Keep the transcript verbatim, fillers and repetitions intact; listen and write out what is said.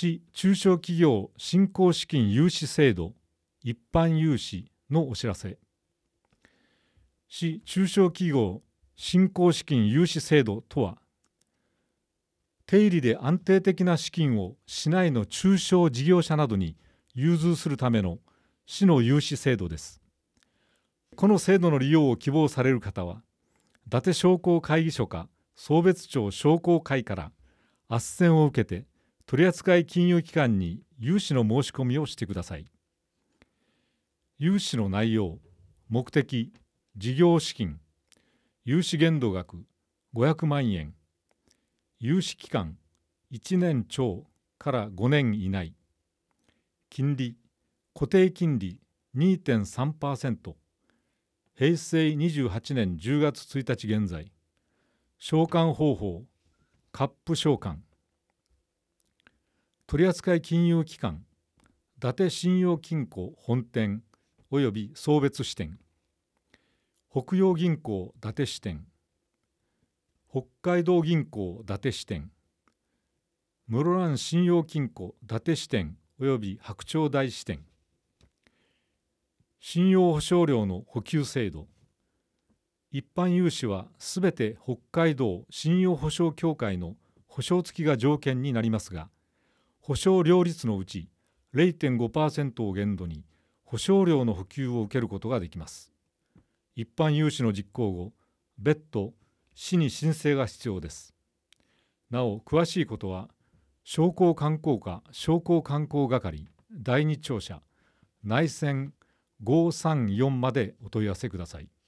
市中小企業振興資金融資制度一般融資のお知らせ。市中小企業振興資金融資制度とは、低利で安定的な資金を市内の中小事業者などに融通するための市の融資制度です。この制度の利用を希望される方は、伊達商工会議所か送別町商工会から斡旋を受けて、取扱金融機関に融資の申し込みをしてください。融資の内容、目的、事業資金、融資限度額ごひゃくまんえん、融資期間いちねん超からごねん以内、金利、固定金利 にてんさんパーセント、平成にじゅうはちねんじゅうがつついたち現在、償還方法、カップ償還、取扱金融機関、伊達信用金庫本店および送別支店、北洋銀行伊達支店、北海道銀行伊達支店、室蘭信用金庫伊達支店および白鳥大支店、信用保証料の補給制度、一般融資はすべて北海道信用保証協会の保証付きが条件になりますが、保証料率のうち れいてんごパーセント を限度に保証料の補給を受けることができます。一般融資の実行後、別途市に申請が必要です。なお、詳しいことは商工観光課商工観光係だいに庁舎内線ごさんよんまでお問い合わせください。